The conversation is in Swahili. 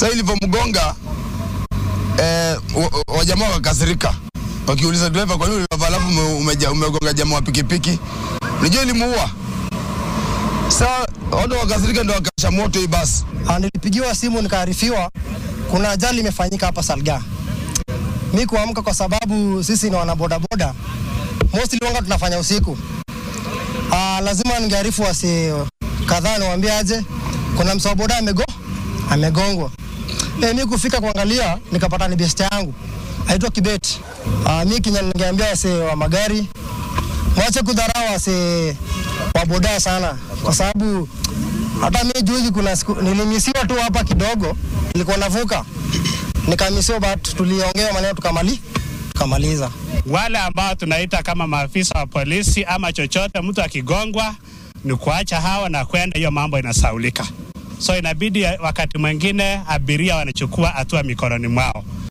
Sasa ilipomgonga wajamaa wakasirika. Wakiuliza driver kwa nini alafu umegonga jamaa wa pikipiki? Unajua ilimuua. Sasa watu wakasirika ndio wakasha moto hii basi. Nilipigiwa simu nikaarifiwa kuna ajali imefanyika hapa Salga. Mimi kuamka kwa sababu sisi ni wana bodaboda. Mostly wanga tunafanya usiku. Lazima ningearifu wasi kadhaa niwaambie aje kuna msaboda amegongwa. Mimi kufika kuangalia nikapata ni best yangu. Aitwa Kibet. Mimi ningeambia wasi wa magari waache kudharau wasi wa boda sana kwa sababu hata mimi juzi kuna nilimisiwa tu hapa kidogo, nilikuwa navuka. Nikamisiwa but tuliongea maneno tukamaliza. Wale ambao tunaita kama maafisa wa polisi ama chochote, mtu akigongwa ni kuacha hawa na kwenda, hiyo mambo inasaulika. So inabidi wakati mwingine abiria wanachukua hatua mikononi mwao.